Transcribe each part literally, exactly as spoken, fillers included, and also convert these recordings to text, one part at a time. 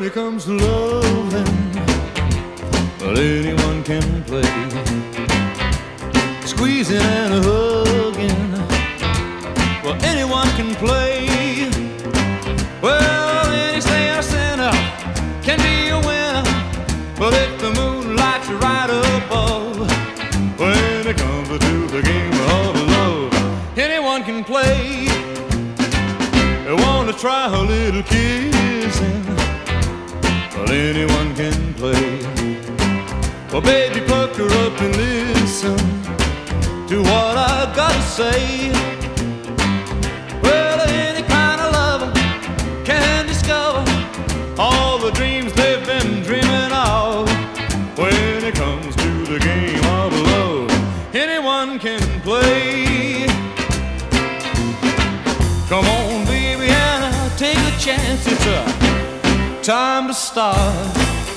it comes to loving, well, anyone can play. Squeezing and a hugging, well, anyone can play. Well, any sailor sinner can be a winner, but if the moon lights you right above, when it comes to the game of love, anyone can play. They want to try a little kissing, well, anyone can play. Well, baby, pucker up and listen to what I gotta say. Well, any kind of lover can discover all the dreams they've been dreaming of. When it comes to the game of love, anyone can play. Come on, baby, and take a chance. It's a time to start.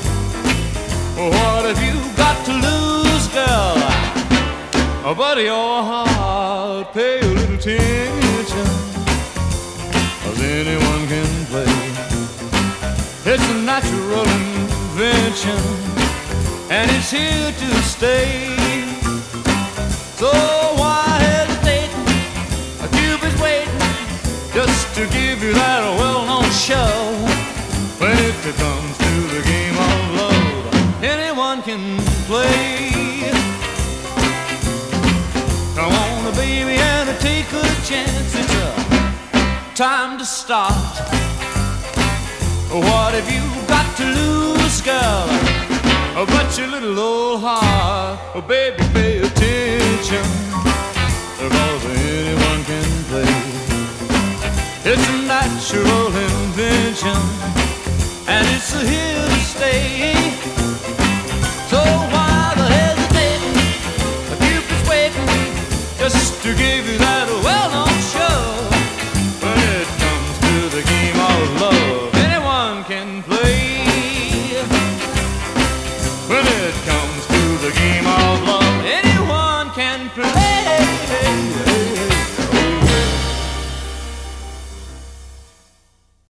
What have you got to lose, girl? Oh, but your heart, pay a little attention, 'cause anyone can play. It's a natural invention, and it's here to stay. So why hesitate? Cupid's waiting just to give you that well-known show. When it comes to the game of love, anyone can play. Come on, baby, and take a chance. It's a time to start. What have you got to lose, girl? But your little old heart. Oh, baby, pay attention, because anyone can play. It's a natural invention, and it's here